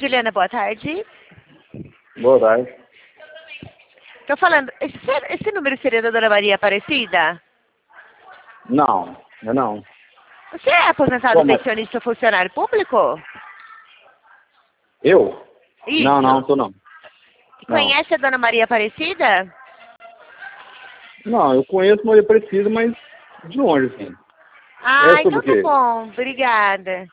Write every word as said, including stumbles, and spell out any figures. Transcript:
Juliana, boa tarde. Boa tarde. Tô falando, esse, esse número seria da Dona Maria Aparecida? Não, não, não. Você é aposentado, Como? pensionista ou funcionário público? Eu? Isso. Não, não, tô não. Não. Conhece a Dona Maria Aparecida? Não, eu conheço Maria Aparecida, mas de longe, assim. Ah, É sobre então o quê? tá bom. Obrigada.